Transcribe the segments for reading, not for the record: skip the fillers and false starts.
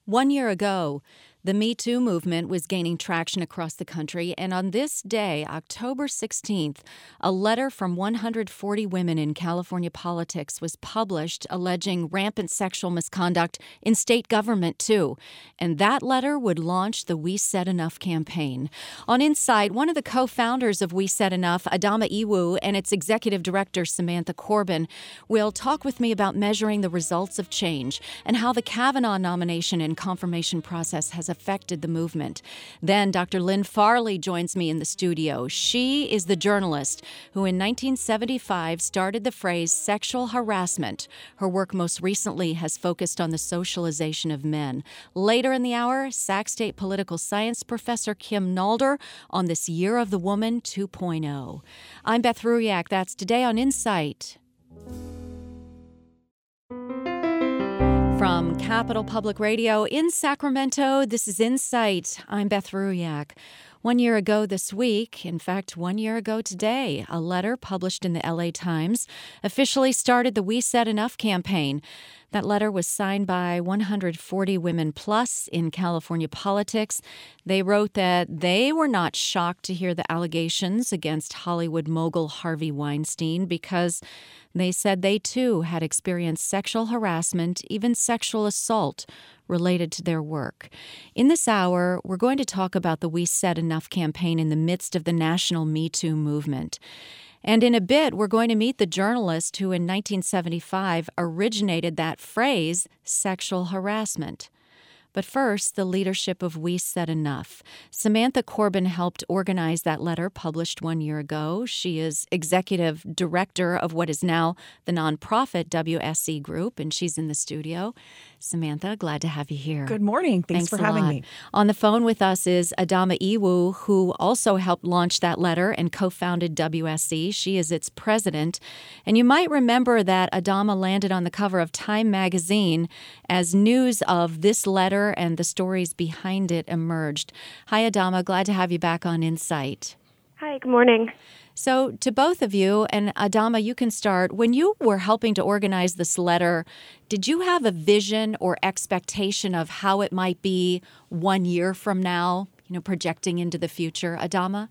1 year ago, the Me Too movement was gaining traction across the country, and on this day, October 16th, a letter from 140 women in California politics was published alleging rampant sexual misconduct in state government, too. And that letter would launch the We Said Enough campaign. On Insight, one of the co-founders of We Said Enough, Adama Iwu, and its executive director, Samantha Corbin, will talk with me about measuring the results of change and how the Kavanaugh nomination and confirmation process has affected the movement. Then Dr. Lynn Farley joins me in the studio. She is the journalist who in 1975 started the phrase sexual harassment. Her work most recently has focused on the socialization of men. Later in the hour, Sac State political science professor Kim Nalder on this Year of the Woman 2.0. I'm Beth Ruyak. That's Today on Insight. From Capital Public Radio in Sacramento, this is Insight. I'm Beth Ruyak. 1 year ago this week, in fact, 1 year ago today, a letter published in the LA Times officially started the We Said Enough campaign. That letter was signed by 140 women plus in California politics. They wrote that they were not shocked to hear the allegations against Hollywood mogul Harvey Weinstein because they said they too had experienced sexual harassment, even sexual assault, related to their work. In this hour, we're going to talk about the We Said Enough campaign in the midst of the national Me Too movement. And in a bit, we're going to meet the journalist who in 1975 originated that phrase, sexual harassment. But first, the leadership of We Said Enough. Samantha Corbin helped organize that letter published 1 year ago. She is executive director of what is now the nonprofit WSE Group, and she's in the studio. Samantha, glad to have you here. Good morning. Thanks for having me. On the phone with us is Adama Iwu, who also helped launch that letter and co-founded WSE. She is its president. And you might remember that Adama landed on the cover of Time magazine as news of this letter and the stories behind it emerged. Hi, Adama. Glad to have you back on Insight. Hi, good morning. So to both of you, and Adama, you can start. When you were helping to organize this letter, did you have a vision or expectation of how it might be 1 year from now, projecting into the future? Adama?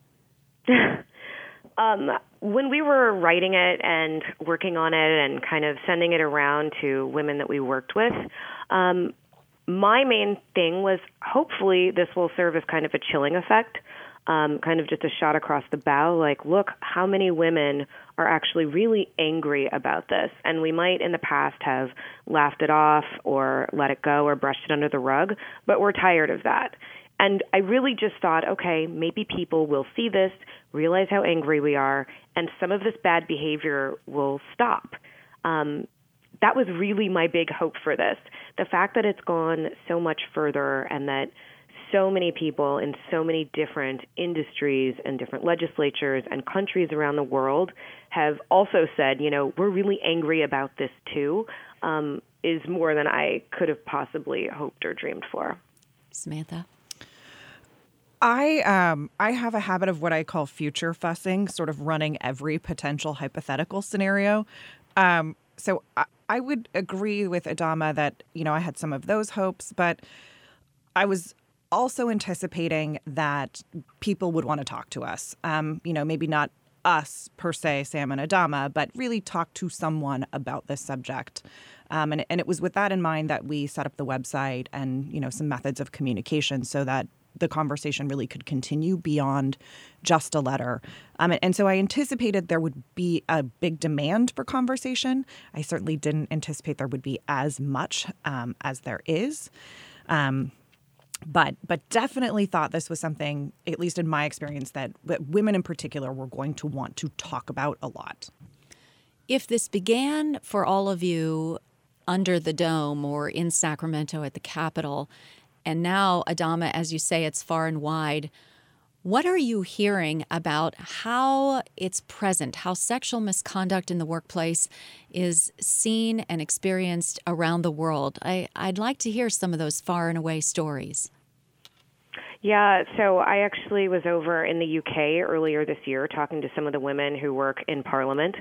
When we were writing it and working on it and kind of sending it around to women that we worked with, my main thing was hopefully this will serve as kind of a chilling effect. Kind of just a shot across the bow, like, look, how many women are actually really angry about this? And we might in the past have laughed it off or let it go or brushed it under the rug, but we're tired of that. And I really just thought, okay, maybe people will see this, realize how angry we are, and some of this bad behavior will stop. That was really my big hope for this. The fact that it's gone so much further and that so many people in so many different industries and different legislatures and countries around the world have also said, we're really angry about this too, is more than I could have possibly hoped or dreamed for. Samantha? I have a habit of what I call future fussing, sort of running every potential hypothetical scenario. So I would agree with Adama that, I had some of those hopes, but I was also anticipating that people would want to talk to us. Maybe not us per se, Sam and Adama, but really talk to someone about this subject. And it was with that in mind that we set up the website and, some methods of communication so that the conversation really could continue beyond just a letter. And so I anticipated there would be a big demand for conversation. I certainly didn't anticipate there would be as much as there is. But definitely thought this was something, at least in my experience, that women in particular were going to want to talk about a lot. If this began for all of you under the dome or in Sacramento at the Capitol, and now, Adama, as you say, it's far and wide, what are you hearing about how it's present, how sexual misconduct in the workplace is seen and experienced around the world? I'd like to hear some of those far and away stories. Yeah, so I actually was over in the UK earlier this year talking to some of the women who work in Parliament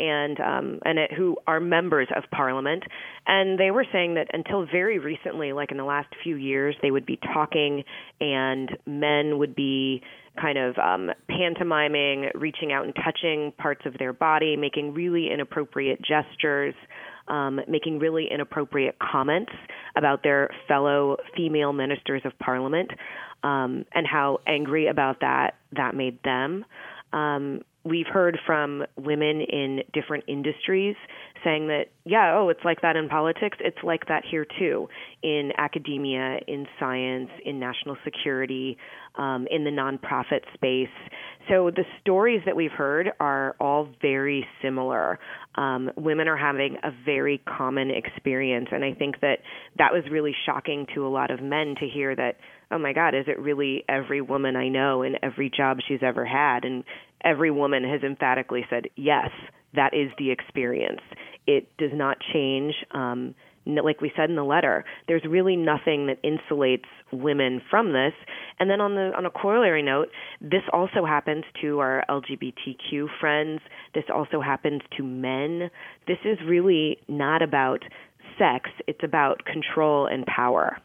who are members of Parliament, and they were saying that until very recently, like in the last few years, they would be talking and men would be kind of pantomiming, reaching out and touching parts of their body, making really inappropriate gestures, making really inappropriate comments about their fellow female ministers of Parliament, and how angry about that made them. We've heard from women in different industries saying that, it's like that in politics. It's like that here, too, in academia, in science, in national security, in the nonprofit space. So the stories that we've heard are all very similar. Women are having a very common experience, and I think that was really shocking to a lot of men to hear that, oh my God, is it really every woman I know in every job she's ever had? And every woman has emphatically said, yes, that is the experience. It does not change. Like we said in the letter, there's really nothing that insulates women from this. And then on a corollary note, this also happens to our LGBTQ friends. This also happens to men. This is really not about sex. It's about control and power.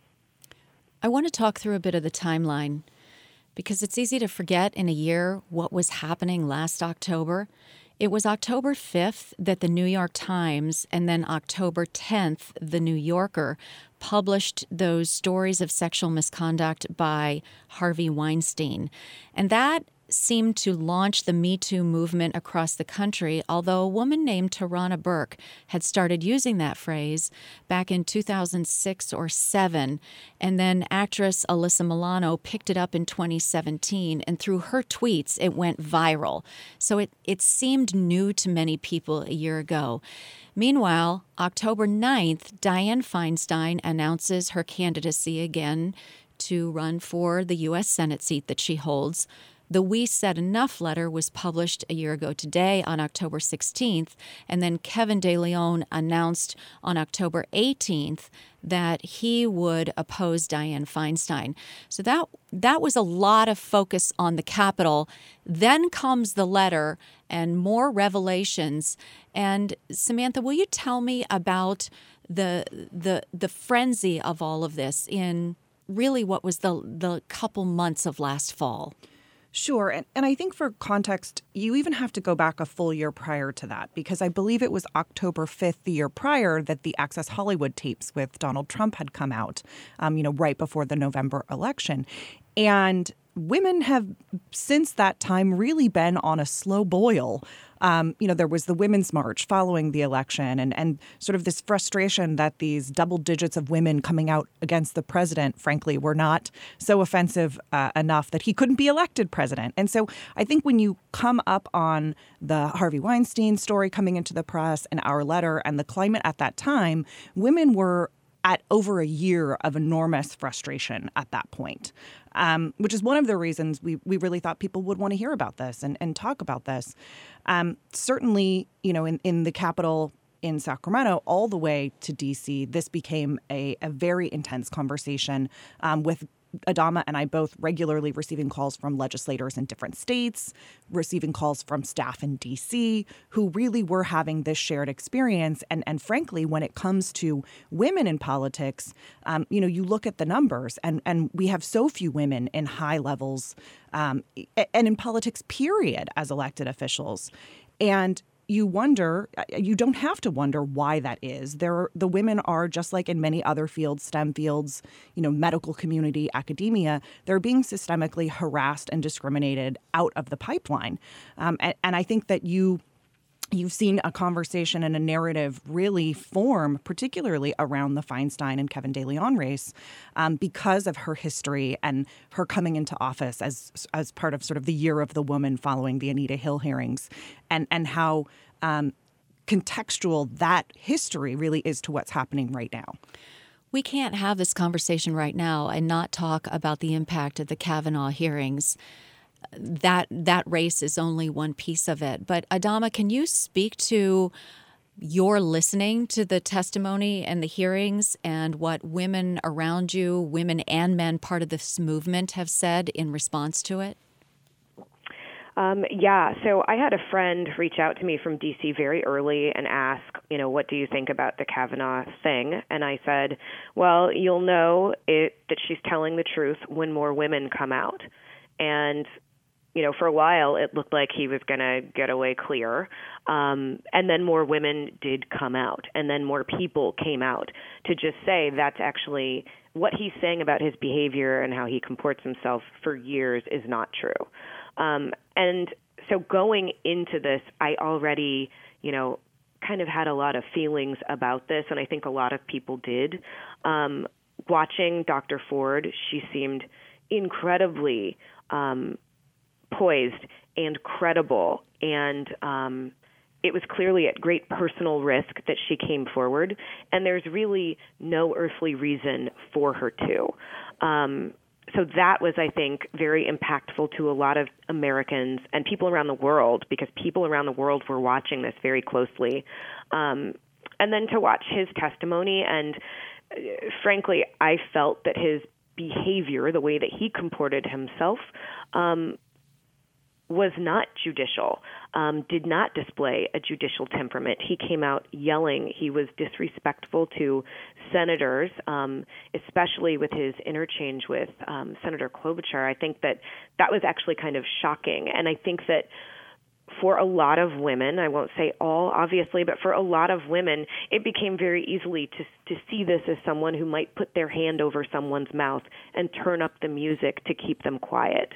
I want to talk through a bit of the timeline because it's easy to forget in a year what was happening last October. It was October 5th that the New York Times and then October 10th, the New Yorker published those stories of sexual misconduct by Harvey Weinstein. And that seemed to launch the Me Too movement across the country, although a woman named Tarana Burke had started using that phrase back in 2006 or 7, and then actress Alyssa Milano picked it up in 2017, and through her tweets, it went viral. So it seemed new to many people a year ago. Meanwhile, October 9th, Dianne Feinstein announces her candidacy again to run for the U.S. Senate seat that she holds. The We Said Enough letter was published a year ago today on October 16th, and then Kevin De Leon announced on October 18th that he would oppose Dianne Feinstein. So that was a lot of focus on the Capitol. Then comes the letter and more revelations. And Samantha, will you tell me about the frenzy of all of this in really what was the couple months of last fall? Sure. And I think for context, you even have to go back a full year prior to that, because I believe it was October 5th, the year prior, that the Access Hollywood tapes with Donald Trump had come out, right before the November election. And women have since that time really been on a slow boil. There was the Women's March following the election and sort of this frustration that these double digits of women coming out against the president, frankly, were not so offensive enough that he couldn't be elected president. And so I think when you come up on the Harvey Weinstein story coming into the press and our letter and the climate at that time, women were at over a year of enormous frustration at that point, which is one of the reasons we really thought people would want to hear about this and talk about this. Certainly, in the Capitol in Sacramento all the way to D.C., this became a very intense conversation with Adama and I both regularly receiving calls from legislators in different states, receiving calls from staff in D.C. who really were having this shared experience. And frankly, when it comes to women in politics, you look at the numbers and we have so few women in high levels and in politics, period, as elected officials. And you wonder, you don't have to wonder why that is. The women are, just like in many other fields, STEM fields, medical community, academia, they're being systemically harassed and discriminated out of the pipeline. And I think that you've seen a conversation and a narrative really form, particularly around the Feinstein and Kevin De Leon race, because of her history and her coming into office as part of sort of the Year of the Woman following the Anita Hill hearings, and how contextual that history really is to what's happening right now. We can't have this conversation right now and not talk about the impact of the Kavanaugh hearings. That race is only one piece of it. But Adama, can you speak to you're listening to the testimony and the hearings and what women around you, women and men, part of this movement, have said in response to it? Yeah, so I had a friend reach out to me from D.C. very early and ask, what do you think about the Kavanaugh thing? And I said, well, you'll know that she's telling the truth when more women come out. And, for a while it looked like he was going to get away clear. And then more women did come out. And then more people came out to just say that's actually what he's saying about his behavior and how he comports himself for years is not true. And so going into this, I already, kind of had a lot of feelings about this, and I think a lot of people did. Watching Dr. Ford, she seemed incredibly poised and credible, and it was clearly at great personal risk that she came forward, and there's really no earthly reason for her to. So that was, I think, very impactful to a lot of Americans and people around the world, because people around the world were watching this very closely. And then to watch his testimony, and frankly, I felt that his behavior, the way that he comported himself, was not judicial, did not display a judicial temperament. He came out yelling. He was disrespectful to senators, especially with his interchange with Senator Klobuchar. I think that was actually kind of shocking. And I think that for a lot of women, I won't say all, obviously, but for a lot of women, it became very easily to see this as someone who might put their hand over someone's mouth and turn up the music to keep them quiet.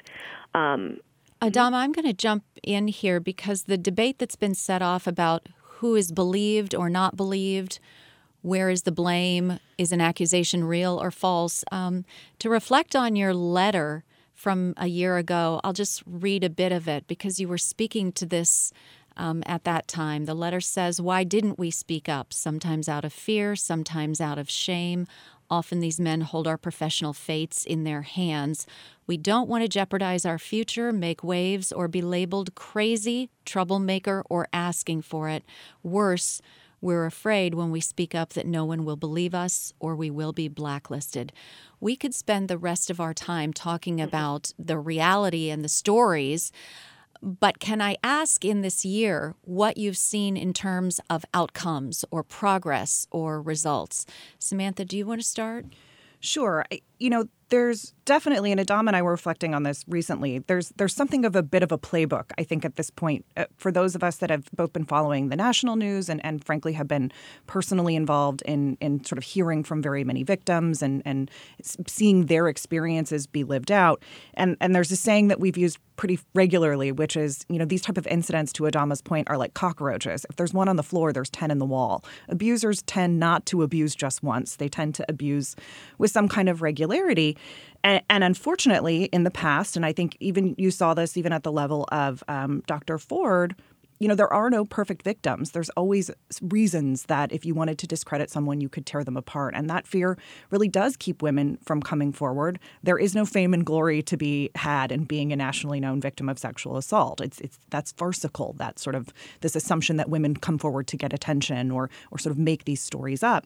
Adama, I'm going to jump in here because the debate that's been set off about who is believed or not believed, where is the blame, is an accusation real or false, to reflect on your letter from a year ago, I'll just read a bit of it because you were speaking to this at that time. The letter says, "Why didn't we speak up? Sometimes out of fear, sometimes out of shame. Often these men hold our professional fates in their hands. We don't want to jeopardize our future, make waves, or be labeled crazy, troublemaker, or asking for it. Worse, we're afraid when we speak up that no one will believe us or we will be blacklisted." We could spend the rest of our time talking about the reality and the stories, but can I ask in this year what you've seen in terms of outcomes or progress or results? Samantha, do you want to start? Sure. There's definitely, and Adama and I were reflecting on this recently, there's something of a bit of a playbook, I think, at this point, for those of us that have both been following the national news and frankly have been personally involved in sort of hearing from very many victims and seeing their experiences be lived out. And there's a saying that we've used pretty regularly, which is, these type of incidents, to Adama's point, are like cockroaches. If there's one on the floor, there's 10 in the wall. Abusers tend not to abuse just once. They tend to abuse with some kind of regularity. And unfortunately, in the past, and I think even you saw this even at the level of Dr. Ford, there are no perfect victims. There's always reasons that if you wanted to discredit someone, you could tear them apart. And that fear really does keep women from coming forward. There is no fame and glory to be had in being a nationally known victim of sexual assault. That's farcical, that sort of this assumption that women come forward to get attention or sort of make these stories up.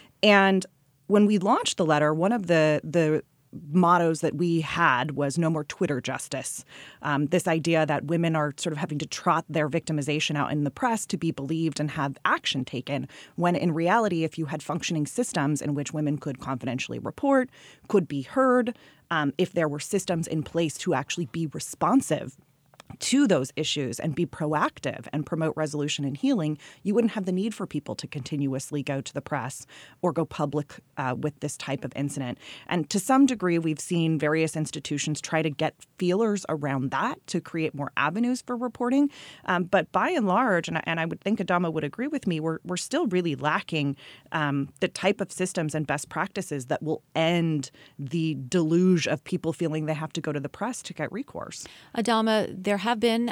And when we launched the letter, one of the mottos that we had was no more Twitter justice. This idea that women are sort of having to trot their victimization out in the press to be believed and have action taken, when in reality, if you had functioning systems in which women could confidentially report, could be heard, if there were systems in place to actually be responsive to those issues and be proactive and promote resolution and healing, you wouldn't have the need for people to continuously go to the press or go public with this type of incident. And to some degree, we've seen various institutions try to get feelers around that to create more avenues for reporting. But by and large, and I would think Adama would agree with me, we're still really lacking the type of systems and best practices that will end the deluge of people feeling they have to go to the press to get recourse. Adama, there have been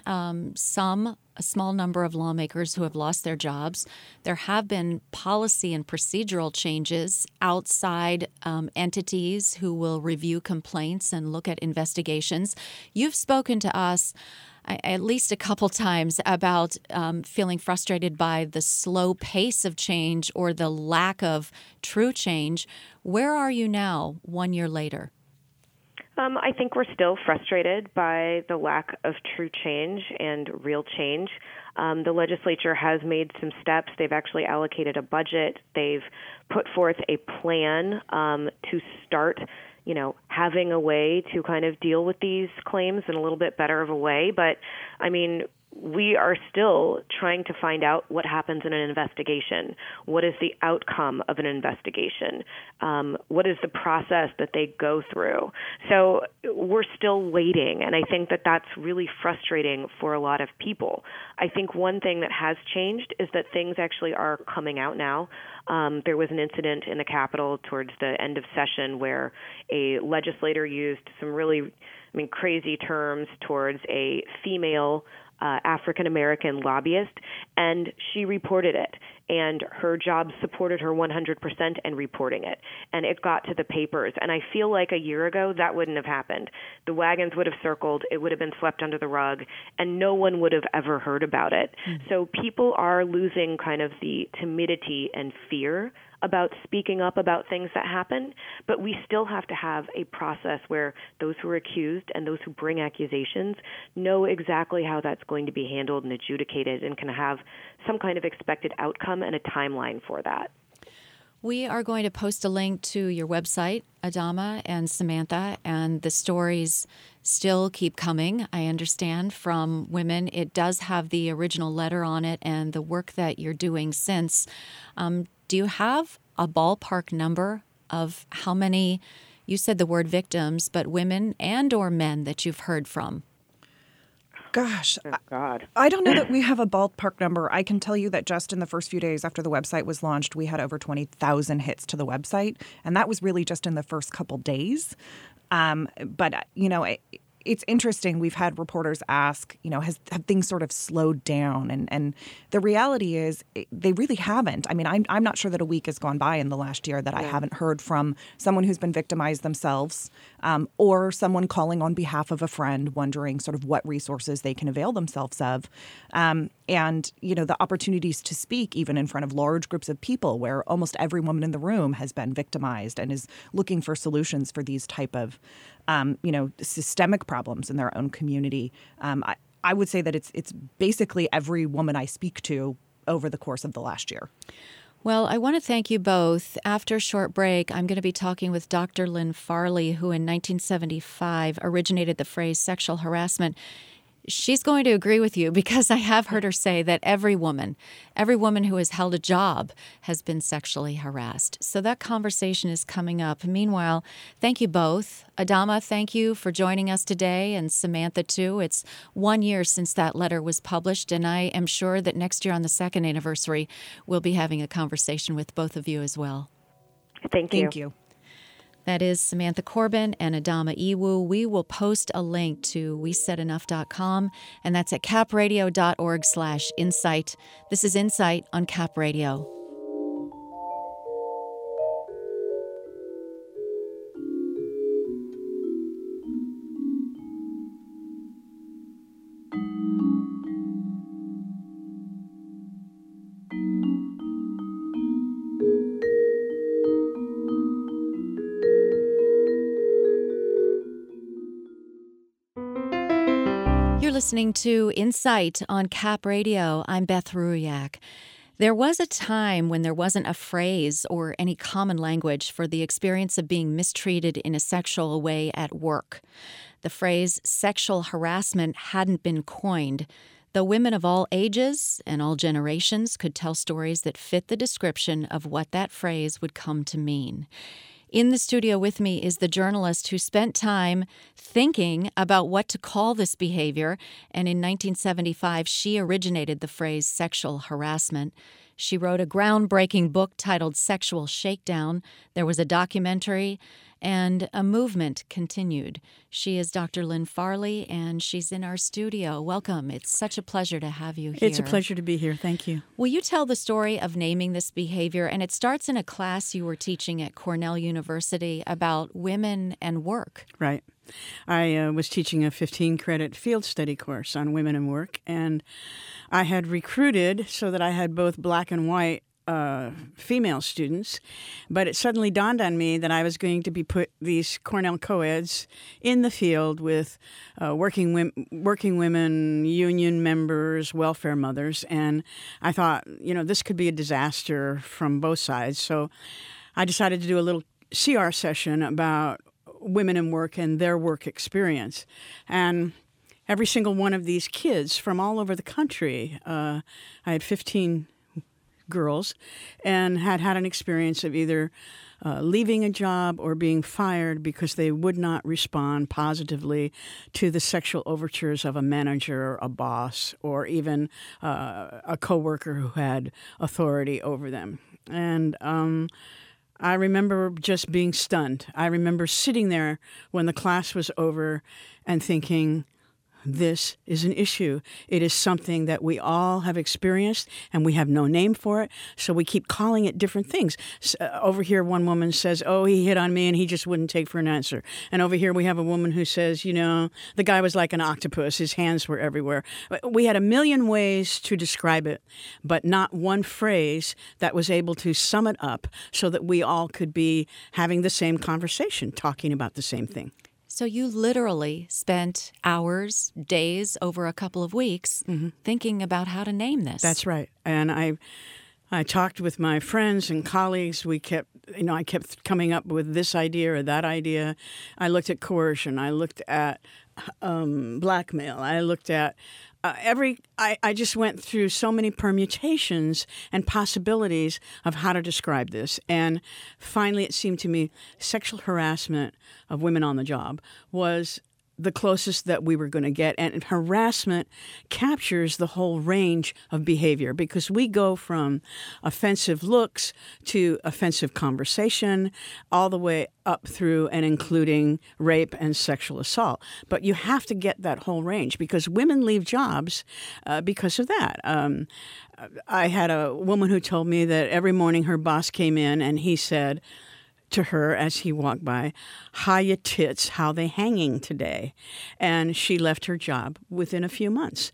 a small number of lawmakers who have lost their jobs. There have been policy and procedural changes outside entities who will review complaints and look at investigations. You've spoken to us at least a couple times about feeling frustrated by the slow pace of change or the lack of true change. Where are you now, 1 year later? I think we're still frustrated by the lack of true change and real change. The legislature has made some steps. They've actually allocated a budget. They've put forth a plan to start, having a way to kind of deal with these claims in a little bit better of a way. But, we are still trying to find out what happens in an investigation. What is the outcome of an investigation? What is the process that they go through? So we're still waiting, and I think that that's really frustrating for a lot of people. I think one thing that has changed is that things actually are coming out now. There was an incident in the Capitol towards the end of session where a legislator used some really, crazy terms towards a female African-American lobbyist, and she reported it. And her job supported her 100% in reporting it. And it got to the papers. And I feel like a year ago, that wouldn't have happened. The wagons would have circled. It would have been swept under the rug. And no one would have ever heard about it. Mm-hmm. So people are losing kind of the timidity and fear about speaking up about things that happen, but we still have to have a process where those who are accused and those who bring accusations know exactly how that's going to be handled and adjudicated and can have some kind of expected outcome and a timeline for that. We are going to post a link to your website, Adama and Samantha, and the stories still keep coming, I understand, from women. It does have the original letter on it and the work that you're doing since. Do you have a ballpark number of how many, you said the word victims, but women and or men that you've heard from? Gosh, oh, God. I don't know that we have a ballpark number. I can tell you that just in the first few days after the website was launched, we had over 20,000 hits to the website. And that was really just in the first couple days. But it's interesting. We've had reporters ask, have things sort of slowed down? And the reality is they really haven't. I'm not sure that a week has gone by in the last year that I haven't heard from someone who's been victimized themselves or someone calling on behalf of a friend wondering sort of what resources they can avail themselves of. And, the opportunities to speak even in front of large groups of people where almost every woman in the room has been victimized and is looking for solutions for these type of systemic problems in their own community. I would say that it's basically every woman I speak to over the course of the last year. Well, I want to thank you both. After a short break, I'm going to be talking with Dr. Lynn Farley, who in 1975 originated the phrase sexual harassment. She's going to agree with you because I have heard her say that every woman who has held a job has been sexually harassed. So that conversation is coming up. Meanwhile, thank you both. Adama, thank you for joining us today, and Samantha, too. It's 1 year since that letter was published, and I am sure that next year on the second anniversary, we'll be having a conversation with both of you as well. Thank you. Thank you. That is Samantha Corbin and Adama Iwu. We will post a link to wesaidenough.com, and that's at capradio.org/insight. This is Insight on Cap Radio. Listening to Insight on Cap Radio. I'm Beth Ruyak. There was a time when there wasn't a phrase or any common language for the experience of being mistreated in a sexual way at work. The phrase sexual harassment hadn't been coined, though women of all ages and all generations could tell stories that fit the description of what that phrase would come to mean. In the studio with me is the journalist who spent time thinking about what to call this behavior, and in 1975, she originated the phrase sexual harassment. She wrote a groundbreaking book titled Sexual Shakedown. There was a documentary, and a movement continued. She is Dr. Lynn Farley, and she's in our studio. Welcome. It's such a pleasure to have you here. It's a pleasure to be here. Thank you. Will you tell the story of naming this behavior? And it starts in a class you were teaching at Cornell University about women and work. Right. I was teaching a 15-credit field study course on women and work, and I had recruited so that I had both black and white female students, but it suddenly dawned on me that I was going to be put these Cornell co-eds in the field with working women, union members, welfare mothers, and I thought, this could be a disaster from both sides. So I decided to do a little CR session about women in work and their work experience. And every single one of these kids from all over the country, I had 15 girls, and had an experience of either leaving a job or being fired because they would not respond positively to the sexual overtures of a manager, a boss, or even a coworker who had authority over them. And I remember just being stunned. I remember sitting there when the class was over and thinking, this is an issue. It is something that we all have experienced, and we have no name for it, so we keep calling it different things. Over here, one woman says, oh, he hit on me, and he just wouldn't take for an answer. And over here, we have a woman who says, the guy was like an octopus. His hands were everywhere. We had a million ways to describe it, but not one phrase that was able to sum it up so that we all could be having the same conversation, talking about the same thing. So you literally spent hours, days, over a couple of weeks thinking about how to name this. That's right. And I talked with my friends and colleagues. I kept coming up with this idea or that idea. I looked at coercion. I looked at blackmail. I looked at I just went through so many permutations and possibilities of how to describe this. And finally, it seemed to me sexual harassment of women on the job was the closest that we were going to get. And harassment captures the whole range of behavior because we go from offensive looks to offensive conversation all the way up through and including rape and sexual assault. But you have to get that whole range because women leave jobs because of that. I had a woman who told me that every morning her boss came in and he said to her as he walked by, "Hiya tits, how they hanging today?" And she left her job within a few months.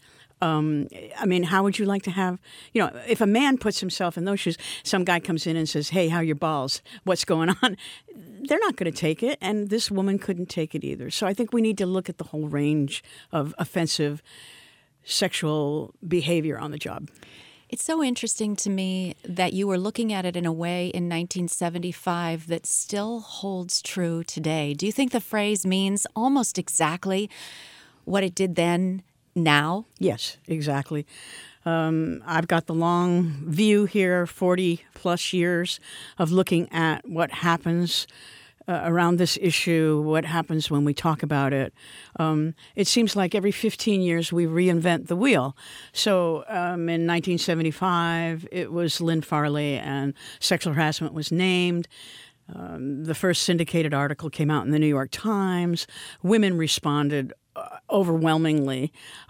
How would you like to have, if a man puts himself in those shoes, some guy comes in and says, "Hey, how are your balls? What's going on?" They're not going to take it, and this woman couldn't take it either. So I think we need to look at the whole range of offensive sexual behavior on the job. It's so interesting to me that you were looking at it in a way in 1975 that still holds true today. Do you think the phrase means almost exactly what it did then, now? Yes, exactly. I've got the long view here, 40-plus years of looking at what happens around this issue, what happens when we talk about it. It seems like every 15 years we reinvent the wheel. So in 1975, it was Lynn Farley and sexual harassment was named. The first syndicated article came out in the New York Times. Women responded overwhelmingly.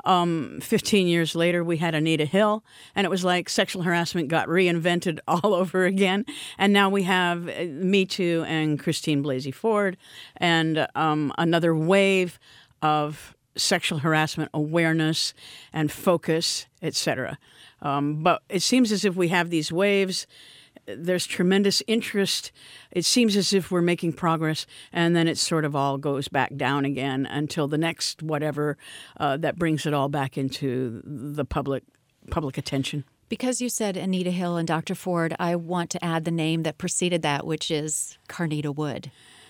15 years later, we had Anita Hill, and it was like sexual harassment got reinvented all over again. And now we have Me Too and Christine Blasey Ford, and another wave of sexual harassment awareness and focus, etc. But it seems as if we have these waves. There's tremendous interest. It seems as if we're making progress, and then it sort of all goes back down again until the next whatever that brings it all back into the public attention. Because you said Anita Hill and Dr. Ford, I want to add the name that preceded that, which is Carnita Wood.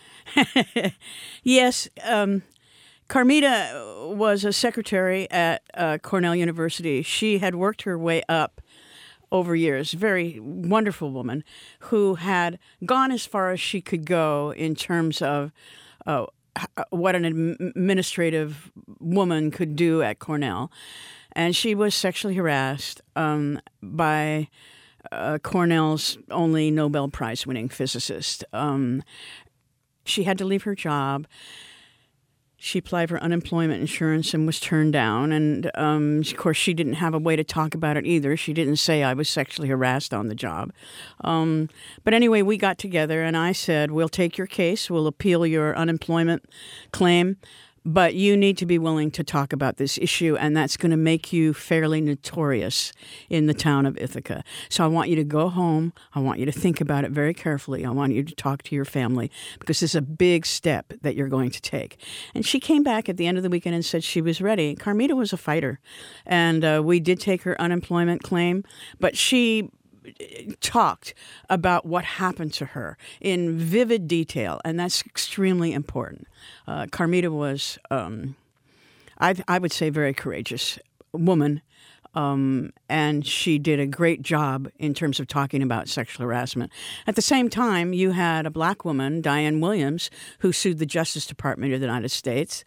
Yes. Carmita was a secretary at Cornell University. She had worked her way up over years, very wonderful woman who had gone as far as she could go in terms of what an administrative woman could do at Cornell. And she was sexually harassed by Cornell's only Nobel Prize-winning physicist. She had to leave her job. She applied for unemployment insurance and was turned down. And, of course, she didn't have a way to talk about it either. She didn't say I was sexually harassed on the job. But anyway, we got together, and I said, we'll take your case. We'll appeal your unemployment claim. But you need to be willing to talk about this issue, and that's going to make you fairly notorious in the town of Ithaca. So I want you to go home. I want you to think about it very carefully. I want you to talk to your family because this is a big step that you're going to take. And she came back at the end of the weekend and said she was ready. Carmita was a fighter, and we did take her unemployment claim, but she talked about what happened to her in vivid detail, and that's extremely important. Carmita was, I would say, very courageous woman, and she did a great job in terms of talking about sexual harassment. At the same time, you had a black woman, Diane Williams, who sued the Justice Department of the United States.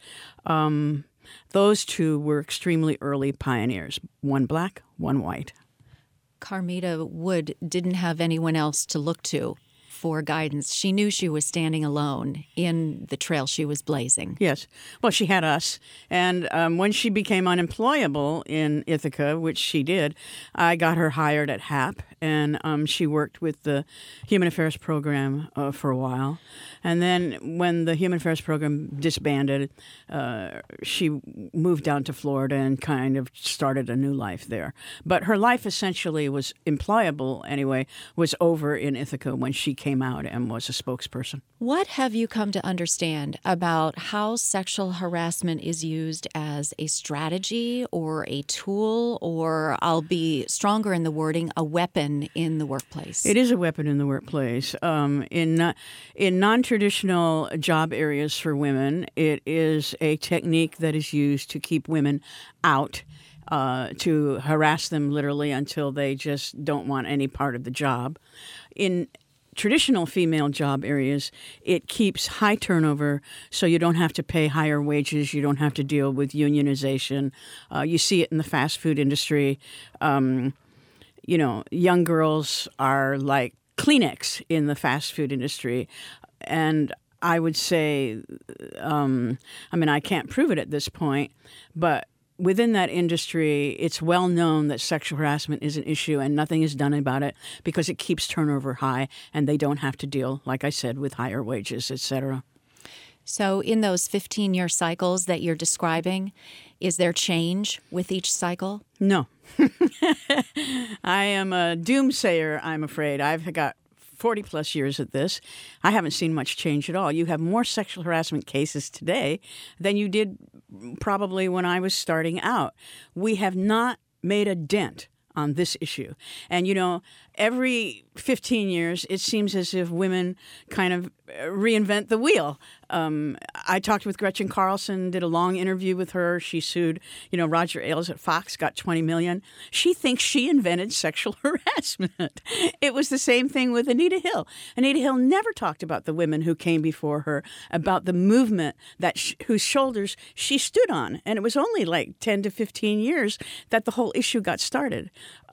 Those two were extremely early pioneers, one black, one white. Carmita Wood didn't have anyone else to look to for guidance. She knew she was standing alone in the trail she was blazing. Yes. Well, she had us. And when she became unemployable in Ithaca, which she did, I got her hired at HAP, and she worked with the Human Affairs Program for a while. And then when the Human Affairs Program disbanded, she moved down to Florida and kind of started a new life there. But her life essentially was employable anyway, was over in Ithaca when she came out and was a spokesperson. What have you come to understand about how sexual harassment is used as a strategy or a tool, or I'll be stronger in the wording, a weapon in the workplace? It is a weapon in the workplace. In non-traditional job areas for women, it is a technique that is used to keep women out, to harass them literally until they just don't want any part of the job. In traditional female job areas, it keeps high turnover, so you don't have to pay higher wages. You don't have to deal with unionization. You see it in the fast food industry. Young girls are like Kleenex in the fast food industry. And I would say, I can't prove it at this point, but within that industry, it's well known that sexual harassment is an issue and nothing is done about it because it keeps turnover high and they don't have to deal, like I said, with higher wages, et cetera. So in those 15-year cycles that you're describing, is there change with each cycle? No. I am a doomsayer, I'm afraid. I've got 40-plus years at this. I haven't seen much change at all. You have more sexual harassment cases today than you did probably when I was starting out. We have not made a dent on this issue. And, every 15 years, it seems as if women kind of reinvent the wheel. I talked with Gretchen Carlson, did a long interview with her. She sued, Roger Ailes at Fox, got $20 million. She thinks she invented sexual harassment. It was the same thing with Anita Hill. Anita Hill never talked about the women who came before her, about the movement whose shoulders she stood on. And it was only like 10 to 15 years that the whole issue got started.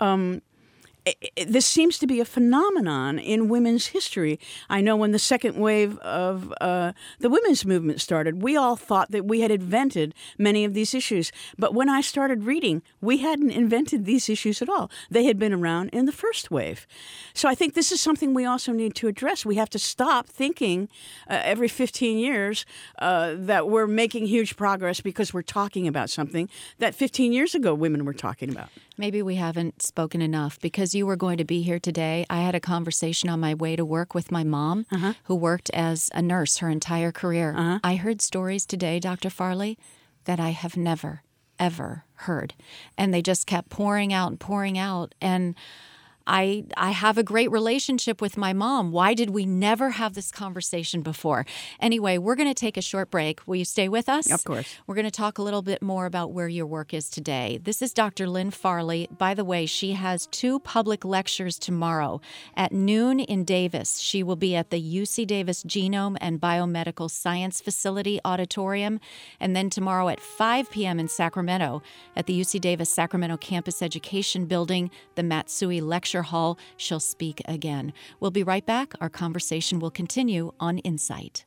This seems to be a phenomenon in women's history. I know when the second wave of the women's movement started, we all thought that we had invented many of these issues. But when I started reading, we hadn't invented these issues at all. They had been around in the first wave. So I think this is something we also need to address. We have to stop thinking every 15 years that we're making huge progress because we're talking about something that 15 years ago women were talking about. Maybe we haven't spoken enough. Because you were going to be here today, I had a conversation on my way to work with my mom, who worked as a nurse her entire career. I heard stories today, Dr. Farley, that I have never, ever heard. And they just kept pouring out and pouring out. And I have a great relationship with my mom. Why did we never have this conversation before? Anyway, we're going to take a short break. Will you stay with us? Of course. We're going to talk a little bit more about where your work is today. This is Dr. Lynn Farley. By the way, she has 2 public lectures tomorrow. At noon in Davis, she will be at the UC Davis Genome and Biomedical Science Facility Auditorium. And then tomorrow at 5 p.m. in Sacramento at the UC Davis Sacramento Campus Education Building, the Matsui Lecture lecture hall, she'll speak again. We'll be right back. Our conversation will continue on Insight.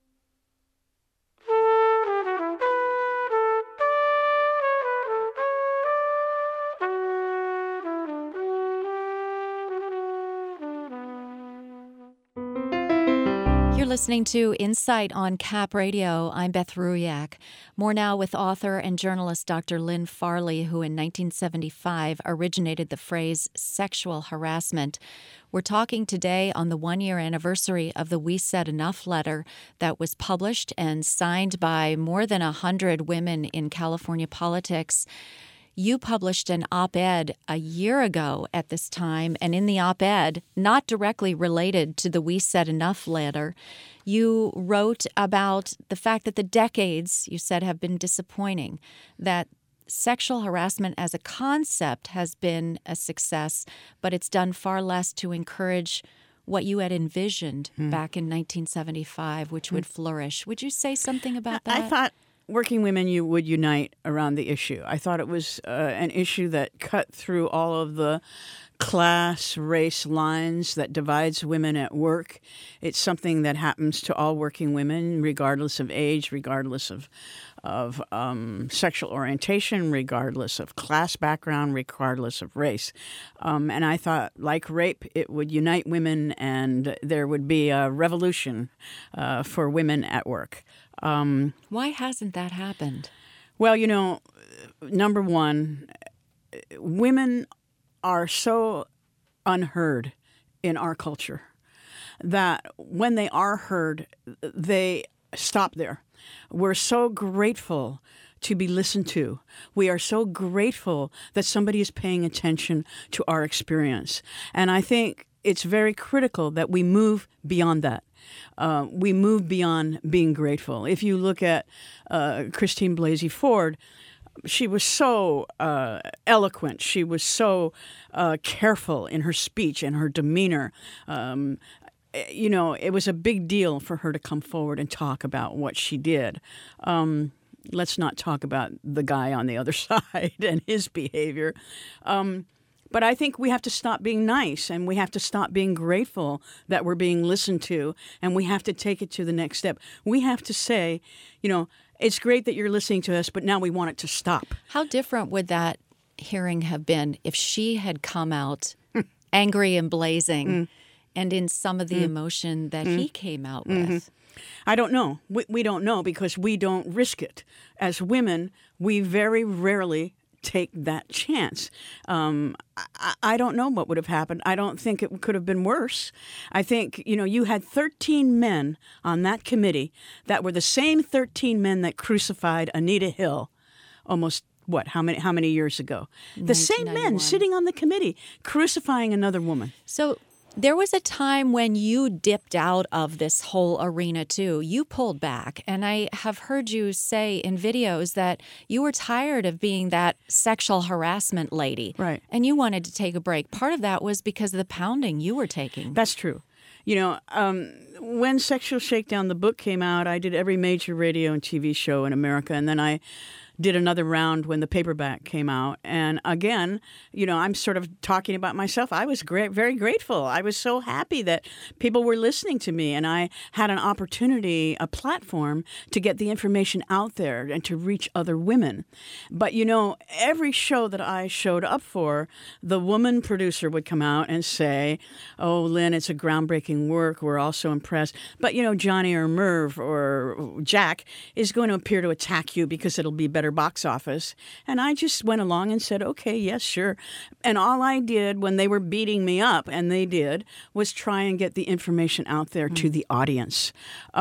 You're listening to Insight on Cap Radio. I'm Beth Ruyak. More now with author and journalist Dr. Lynn Farley, who in 1975 originated the phrase sexual harassment. We're talking today on the one-year anniversary of the We Said Enough letter that was published and signed by more than 100 women in California politics. You published an op-ed a year ago at this time, and in the op-ed, not directly related to the We Said Enough letter, you wrote about the fact that the decades, you said, have been disappointing, that sexual harassment as a concept has been a success, but it's done far less to encourage what you had envisioned back in 1975, which would flourish. Would you say something about that? I thought working women you would unite around the issue. I thought it was an issue that cut through all of the class, race lines that divides women at work. It's something that happens to all working women, regardless of age, regardless of sexual orientation, regardless of class background, regardless of race. And I thought, like rape, it would unite women and there would be a revolution for women at work. Why hasn't that happened? Well, number one, women are so unheard in our culture that when they are heard, they stop there. We're so grateful to be listened to. We are so grateful that somebody is paying attention to our experience. And I think it's very critical that we move beyond that. We move beyond being grateful. If you look at Christine Blasey Ford, she was so eloquent. She was so careful in her speech and her demeanor. It was a big deal for her to come forward and talk about what she did. Let's not talk about the guy on the other side and his behavior. But I think we have to stop being nice and we have to stop being grateful that we're being listened to, and we have to take it to the next step. We have to say, it's great that you're listening to us, but now we want it to stop. How different would that hearing have been if she had come out angry and blazing and in some of the emotion that he came out with? I don't know. We don't know because we don't risk it. As women, we very rarely take that chance. I don't know what would have happened. I don't think it could have been worse. I think, you had 13 men on that committee that were the same 13 men that crucified Anita Hill almost, how many years ago? The same men sitting on the committee crucifying another woman. So there was a time when you dipped out of this whole arena, too. You pulled back, and I have heard you say in videos that you were tired of being that sexual harassment lady. Right. And you wanted to take a break. Part of that was because of the pounding you were taking. That's true. When Sexual Shakedown, the book came out, I did every major radio and TV show in America, and then I did another round when the paperback came out. And again, I'm sort of talking about myself. I was very grateful. I was so happy that people were listening to me, and I had an opportunity, a platform to get the information out there and to reach other women. But, every show that I showed up for, the woman producer would come out and say, "Oh, Lynn, it's a groundbreaking work. We're all so impressed. But, Johnny or Merv or Jack is going to appear to attack you because it'll be better box office." And I just went along and said, okay, yes, sure. And all I did when they were beating me up, and they did, was try and get the information out there to the audience.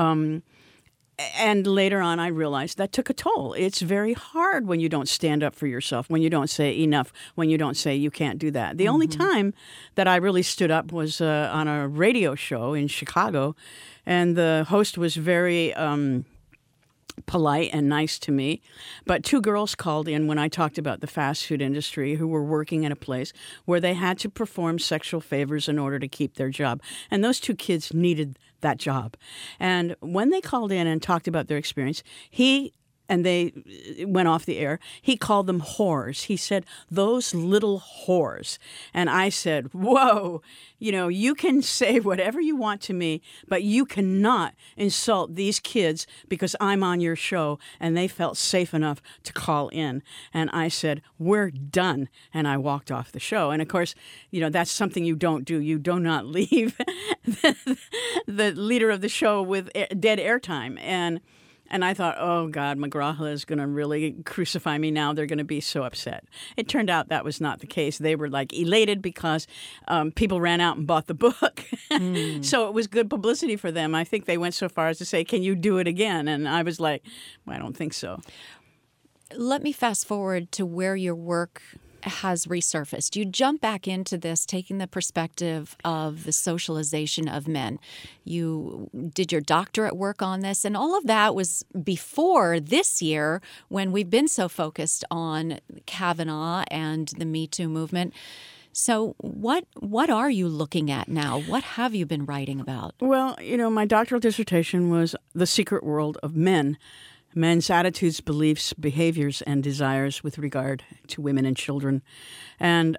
And later on, I realized that took a toll. It's very hard when you don't stand up for yourself, when you don't say enough, when you don't say you can't do that. The only time that I really stood up was on a radio show in Chicago, and the host was very polite and nice to me. But two girls called in when I talked about the fast food industry who were working in a place where they had to perform sexual favors in order to keep their job. And those two kids needed that job. And when they called in and talked about their experience, he and they went off the air, he called them whores. He said, "Those little whores." And I said, whoa, you can say whatever you want to me, but you cannot insult these kids because I'm on your show. And they felt safe enough to call in. And I said, we're done. And I walked off the show. And of course, that's something you don't do. You do not leave the leader of the show with dead airtime. And I thought, oh, God, McGraw-Hill is going to really crucify me now. They're going to be so upset. It turned out that was not the case. They were elated because people ran out and bought the book. So it was good publicity for them. I think they went so far as to say, can you do it again? And I was like, well, I don't think so. Let me fast forward to where your work has resurfaced. You jump back into this taking the perspective of the socialization of men. You did your doctorate work on this, and all of that was before this year when we've been so focused on Kavanaugh and the Me Too movement. So what are you looking at now? What have you been writing about? Well, my doctoral dissertation was The Secret World of Men. Men's attitudes, beliefs, behaviors, and desires with regard to women and children. And,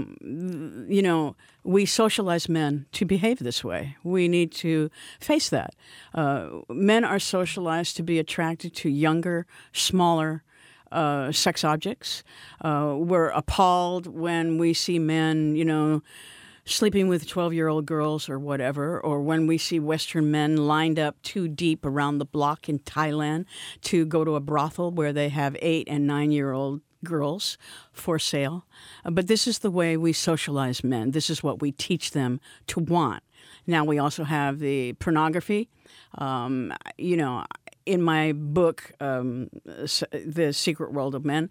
we socialize men to behave this way. We need to face that. Men are socialized to be attracted to younger, smaller sex objects. We're appalled when we see men, sleeping with 12-year-old girls or whatever, or when we see Western men lined up too deep around the block in Thailand to go to a brothel where they have 8 and 9-year-old girls for sale. But this is the way we socialize men. This is what we teach them to want. Now we also have the pornography. In my book, The Secret World of Men,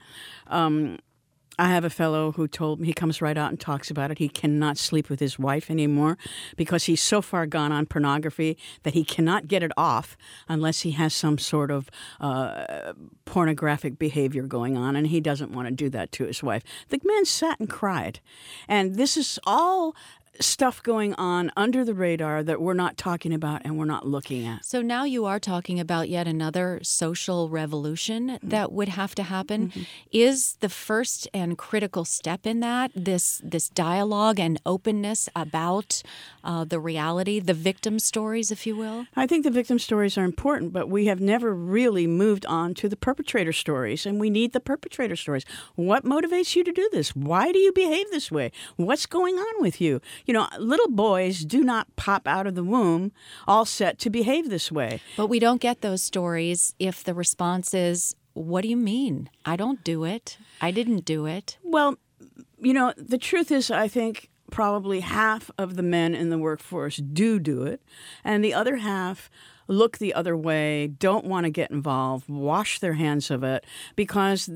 I have a fellow who told me, he comes right out and talks about it. He cannot sleep with his wife anymore because he's so far gone on pornography that he cannot get it off unless he has some sort of pornographic behavior going on, and he doesn't want to do that to his wife. The man sat and cried. And this is all stuff going on under the radar that we're not talking about and we're not looking at. So now you are talking about yet another social revolution that would have to happen. Mm-hmm. Is the first and critical step in that this dialogue and openness about the reality, the victim stories, if you will? I think the victim stories are important, but we have never really moved on to the perpetrator stories, and we need the perpetrator stories. What motivates you to do this? Why do you behave this way? What's going on with you? Little boys do not pop out of the womb all set to behave this way. But we don't get those stories if the response is, what do you mean? I don't do it. I didn't do it. Well, the truth is, I think probably half of the men in the workforce do it, and the other half look the other way, don't want to get involved, wash their hands of it, because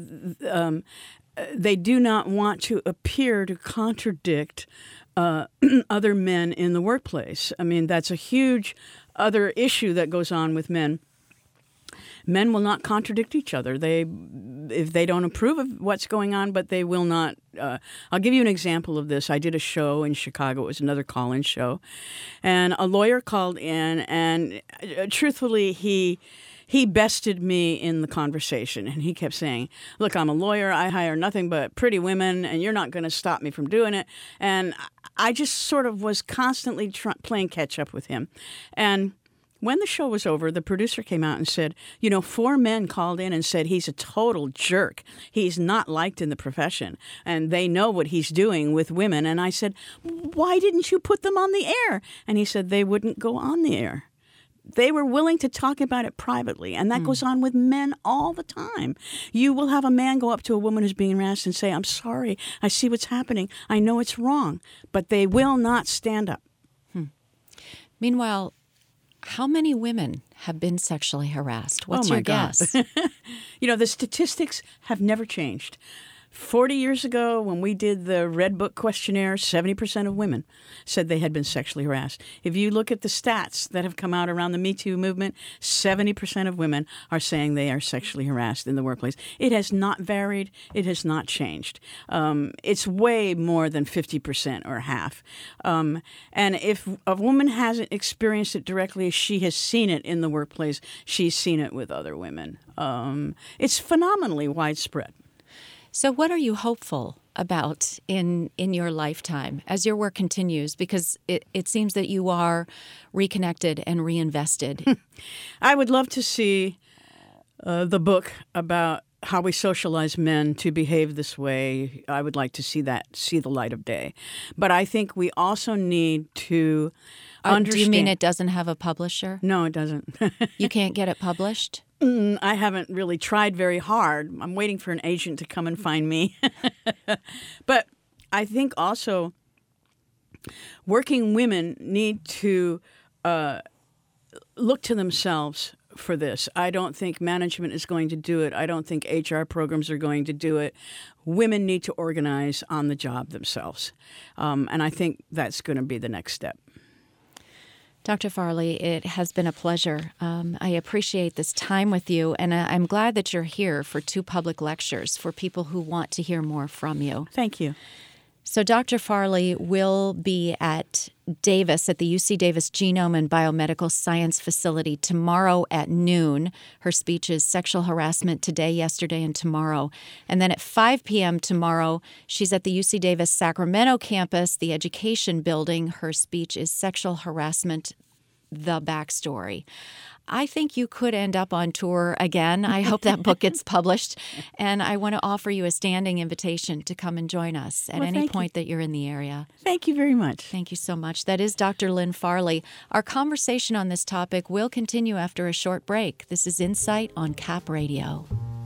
they do not want to appear to contradict other men in the workplace. I mean, that's a huge other issue that goes on with men. Men will not contradict each other. If they don't approve of what's going on, but they will not. I'll give you an example of this. I did a show in Chicago. It was another call-in show. And a lawyer called in, and truthfully, he bested me in the conversation, and he kept saying, look, I'm a lawyer. I hire nothing but pretty women, and you're not going to stop me from doing it. And I just sort of was constantly playing catch-up with him. And when the show was over, the producer came out and said, 4 men called in and said he's a total jerk. He's not liked in the profession, and they know what he's doing with women. And I said, why didn't you put them on the air? And he said they wouldn't go on the air. They were willing to talk about it privately, and that goes on with men all the time. You will have a man go up to a woman who's being harassed and say, I'm sorry, I see what's happening. I know it's wrong, but they will not stand up. Meanwhile, how many women have been sexually harassed? What's your guess? The statistics have never changed. 40 years ago, when we did the Red Book questionnaire, 70% of women said they had been sexually harassed. If you look at the stats that have come out around the Me Too movement, 70% of women are saying they are sexually harassed in the workplace. It has not varied. It has not changed. It's way more than 50% or half. And if a woman hasn't experienced it directly, she has seen it in the workplace. She's seen it with other women. It's phenomenally widespread. So what are you hopeful about in your lifetime as your work continues? Because it seems that you are reconnected and reinvested. I would love to see the book about how we socialize men to behave this way. I would like to see the light of day. But I think we also need to understand. Do you mean it doesn't have a publisher? No, it doesn't. You can't get it published? I haven't really tried very hard. I'm waiting for an agent to come and find me. But I think also working women need to look to themselves for this. I don't think management is going to do it. I don't think HR programs are going to do it. Women need to organize on the job themselves. And I think that's going to be the next step. Dr. Farley, it has been a pleasure. I appreciate this time with you, and I'm glad that you're here for 2 public lectures for people who want to hear more from you. Thank you. So Dr. Farley will be at Davis, at the UC Davis Genome and Biomedical Science Facility tomorrow at noon. Her speech is Sexual Harassment Today, Yesterday, and Tomorrow. And then at 5 p.m. tomorrow, she's at the UC Davis Sacramento campus, the Education Building. Her speech is Sexual Harassment, The Backstory. I think you could end up on tour again. I hope that book gets published. And I want to offer you a standing invitation to come and join us at any point that you're in the area. Thank you very much. Thank you so much. That is Dr. Lynn Farley. Our conversation on this topic will continue after a short break. This is Insight on CAP Radio.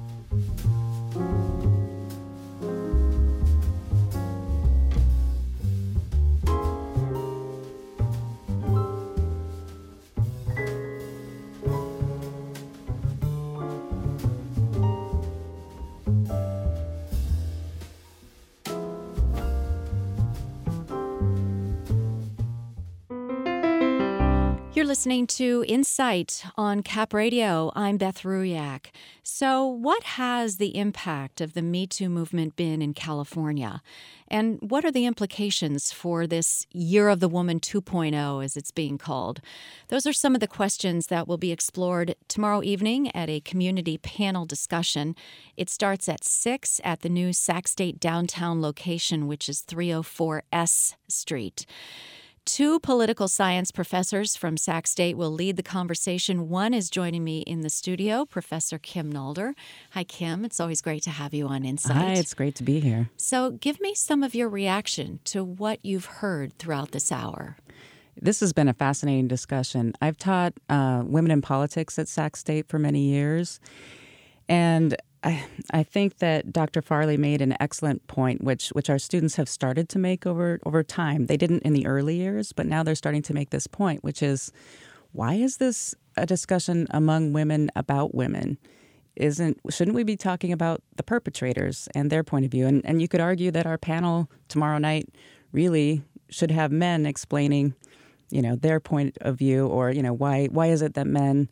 You're listening to Insight on CAP Radio. I'm Beth Ruyak. So what has the impact of the Me Too movement been in California? And what are the implications for this Year of the Woman 2.0, as it's being called? Those are some of the questions that will be explored tomorrow evening at a community panel discussion. It starts at 6 at the new Sac State downtown location, which is 304 S Street. 2 political science professors from Sac State will lead the conversation. One is joining me in the studio, Professor Kim Nolder. Hi, Kim. It's always great to have you on Insight. Hi, it's great to be here. So give me some of your reaction to what you've heard throughout this hour. This has been a fascinating discussion. I've taught women in politics at Sac State for many years, and I think that Dr. Farley made an excellent point, which our students have started to make over time. They didn't in the early years, but now they're starting to make this point, which is, why is this a discussion among women about women? Shouldn't we be talking about the perpetrators and their point of view? And you could argue that our panel tomorrow night really should have men explaining, their point of view, or why is it that men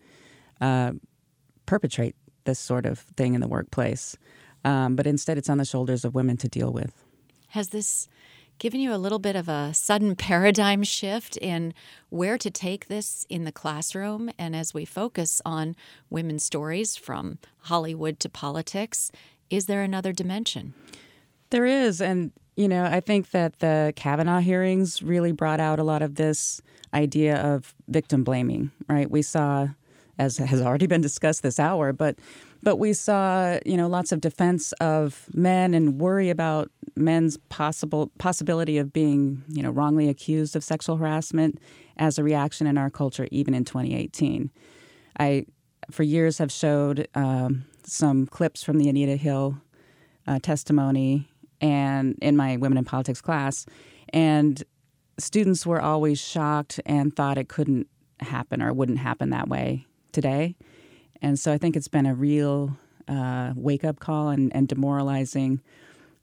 perpetrate this sort of thing in the workplace. But instead, it's on the shoulders of women to deal with. Has this given you a little bit of a sudden paradigm shift in where to take this in the classroom? And as we focus on women's stories from Hollywood to politics, is there another dimension? There is. And, I think that the Kavanaugh hearings really brought out a lot of this idea of victim blaming, right? We saw, as has already been discussed this hour, but we saw, lots of defense of men and worry about men's possibility of being, wrongly accused of sexual harassment as a reaction in our culture, even in 2018. I, for years, have showed some clips from the Anita Hill testimony and in my Women in Politics class, and students were always shocked and thought it couldn't happen or wouldn't happen that way today. And so I think it's been a real wake-up call and demoralizing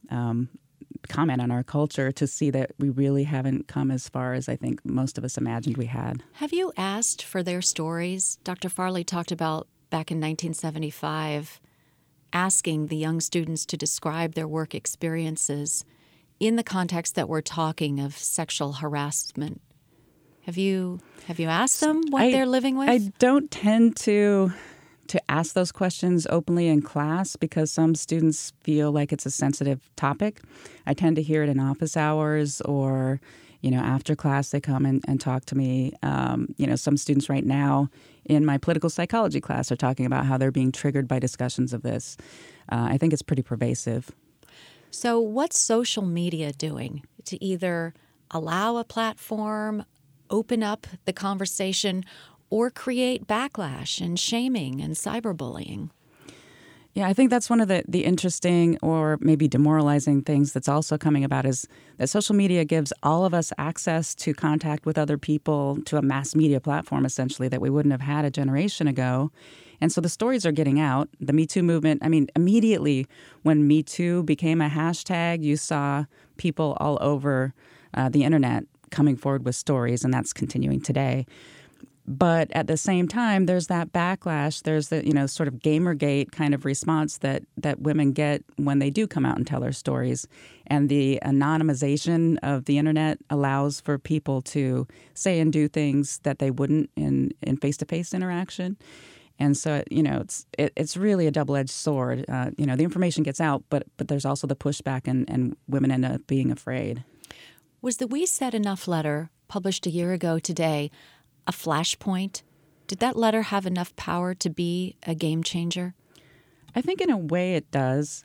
comment on our culture to see that we really haven't come as far as I think most of us imagined we had. Have you asked for their stories? Dr. Farley talked about back in 1975 asking the young students to describe their work experiences in the context that we're talking of sexual harassment. Have you asked them what they're living with? I don't tend to ask those questions openly in class because some students feel like it's a sensitive topic. I tend to hear it in office hours or, after class they come and talk to me. Some students right now in my political psychology class are talking about how they're being triggered by discussions of this. I think it's pretty pervasive. So what's social media doing to either allow a platform, open up the conversation, or create backlash and shaming and cyberbullying? Yeah, I think that's one of the interesting or maybe demoralizing things that's also coming about is that social media gives all of us access to contact with other people, to a mass media platform, essentially, that we wouldn't have had a generation ago. And so the stories are getting out. The Me Too movement, immediately when Me Too became a hashtag, you saw people all over the internet coming forward with stories, and that's continuing today. But at the same time, there's that backlash. There's the, sort of Gamergate kind of response that women get when they do come out and tell their stories. And the anonymization of the internet allows for people to say and do things that they wouldn't in face-to-face interaction. And so, it's really a double-edged sword. The information gets out, but there's also the pushback, and women end up being afraid. Was the We Said Enough letter, published a year ago today, a flashpoint? Did that letter have enough power to be a game changer? I think in a way it does.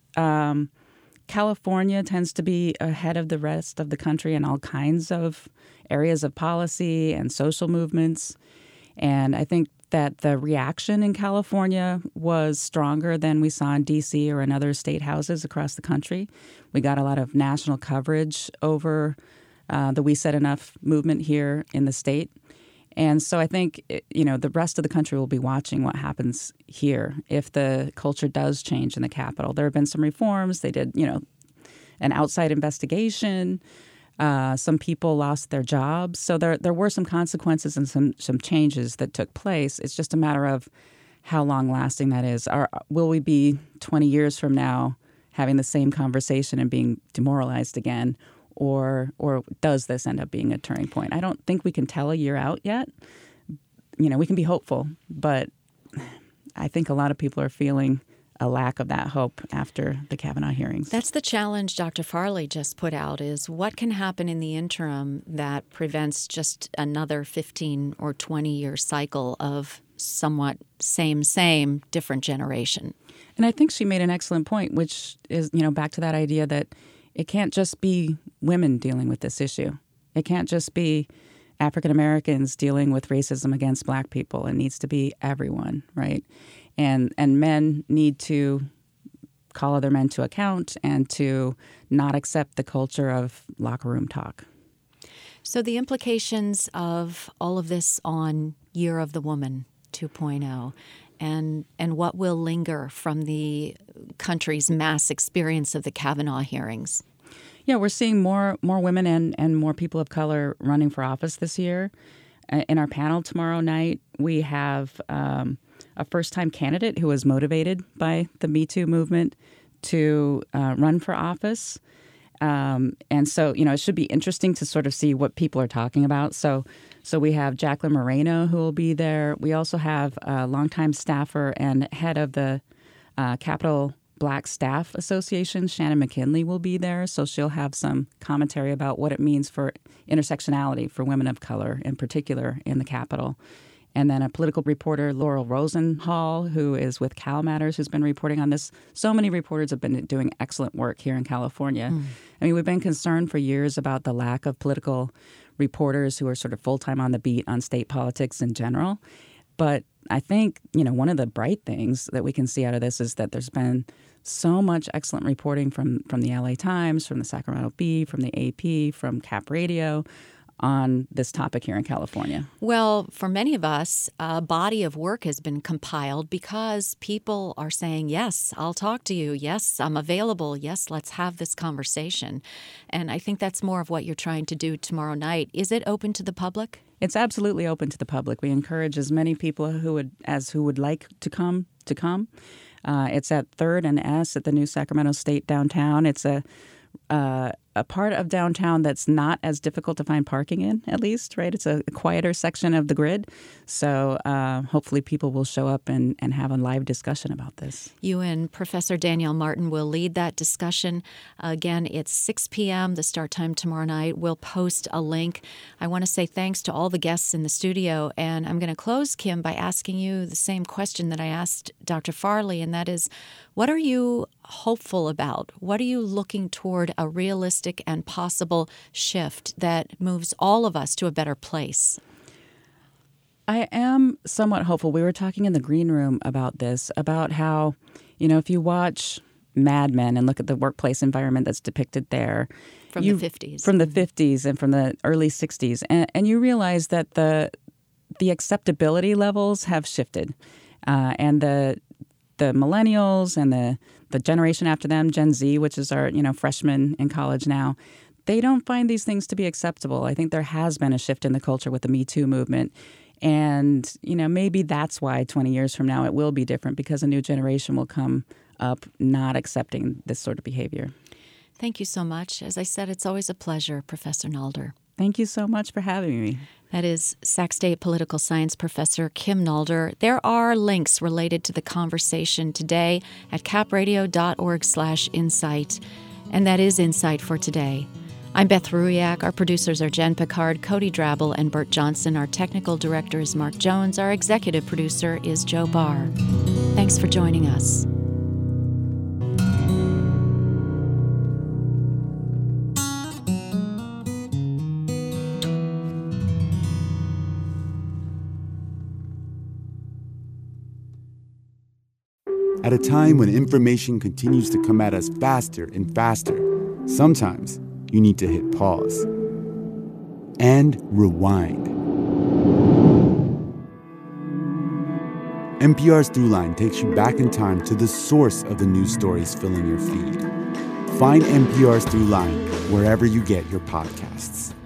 California tends to be ahead of the rest of the country in all kinds of areas of policy and social movements. And I think that the reaction in California was stronger than we saw in D.C. or in other state houses across the country. We got a lot of national coverage over the We Said Enough movement here in the state. And so I think, the rest of the country will be watching what happens here if the culture does change in the Capitol. There have been some reforms. They did, an outside investigation. Some people lost their jobs. So there were some consequences and some changes that took place. It's just a matter of how long-lasting that is. Will we be 20 years from now having the same conversation and being demoralized again? Or does this end up being a turning point? I don't think we can tell a year out yet. We can be hopeful, but I think a lot of people are feeling a lack of that hope after the Kavanaugh hearings. That's the challenge Dr. Farley just put out, is what can happen in the interim that prevents just another 15 or 20-year cycle of somewhat same, different generation. And I think she made an excellent point, which is, back to that idea that it can't just be women dealing with this issue. It can't just be African Americans dealing with racism against Black people. It needs to be everyone, right? And men need to call other men to account and to not accept the culture of locker room talk. So the implications of all of this on Year of the Woman 2.0 and what will linger from the country's mass experience of the Kavanaugh hearings? Yeah, we're seeing more women and more people of color running for office this year. In our panel tomorrow night, we have a first-time candidate who was motivated by the Me Too movement to run for office. And so, it should be interesting to sort of see what people are talking about. So we have Jacqueline Moreno who will be there. We also have a longtime staffer and head of the Capitol Black Staff Association, Shannon McKinley, will be there. So she'll have some commentary about what it means for intersectionality for women of color, in particular in the Capitol. And then a political reporter, Laurel Rosenhall, who is with Cal Matters, who's been reporting on this. So many reporters have been doing excellent work here in California. I mean, we've been concerned for years about the lack of political reporters who are sort of full-time on the beat on state politics in general. But I think, one of the bright things that we can see out of this is that there's been so much excellent reporting from the LA Times, from the Sacramento Bee, from the AP, from Cap Radio, on this topic here in California? Well, for many of us, a body of work has been compiled because people are saying, yes, I'll talk to you. Yes, I'm available. Yes, let's have this conversation. And I think that's more of what you're trying to do tomorrow night. Is it open to the public? It's absolutely open to the public. We encourage as many people who would like to come. It's at 3rd and S at the New Sacramento State downtown. It's a part of downtown that's not as difficult to find parking in, at least, right? It's a quieter section of the grid. So hopefully people will show up and have a live discussion about this. You and Professor Danielle Martin will lead that discussion. Again, it's 6 p.m., the start time tomorrow night. We'll post a link. I want to say thanks to all the guests in the studio. And I'm going to close, Kim, by asking you the same question that I asked Dr. Farley, and that is, what are you hopeful about? What are you looking toward a realistic and possible shift that moves all of us to a better place? I am somewhat hopeful. We were talking in the green room about this, about how, if you watch Mad Men and look at the workplace environment that's depicted there. From the 50s. From the 50s and from the early 60s. And you realize that the acceptability levels have shifted. And the millennials and the generation after them, Gen Z, which is our, freshmen in college now, they don't find these things to be acceptable. I think there has been a shift in the culture with the Me Too movement. And, maybe that's why 20 years from now it will be different, because a new generation will come up not accepting this sort of behavior. Thank you so much. As I said, it's always a pleasure, Professor Nalder. Thank you so much for having me. That is Sac State political science professor Kim Nalder. There are links related to the conversation today at capradio.org/insight. And that is Insight for today. I'm Beth Ruiak. Our producers are Jen Picard, Cody Drabble, and Bert Johnson. Our technical director is Mark Jones. Our executive producer is Joe Barr. Thanks for joining us. At a time when information continues to come at us faster and faster, sometimes you need to hit pause and rewind. NPR's Throughline takes you back in time to the source of the news stories filling your feed. Find NPR's Throughline wherever you get your podcasts.